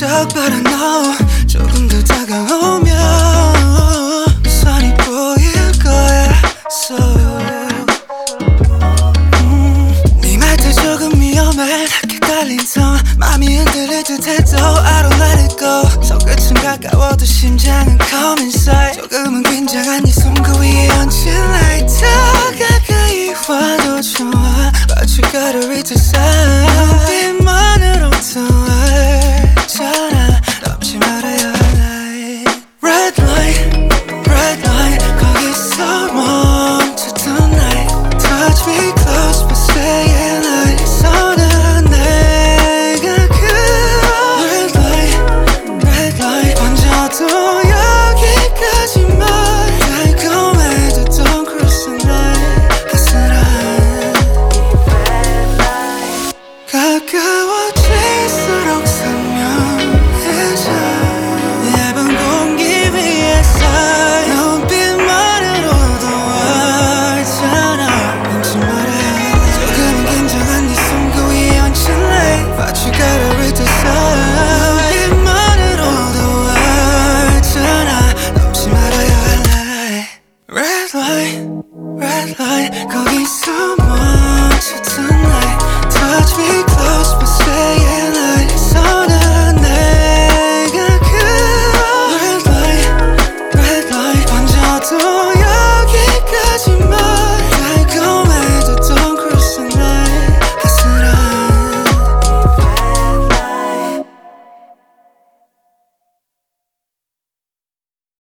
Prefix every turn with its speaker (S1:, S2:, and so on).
S1: 슬쩍 But I know 조금 더 다가오면 선이 보일 거야 So 네 말투 조금 위험해 낮게 깔린 톤 맘이 흔들릴 듯해도 I don't let it go 손끝은 가까워도 심장은 come inside 조금은 긴장한 네 손그 위에 얹힌 light 더 가까이 와도 좋아 But you gotta reach the side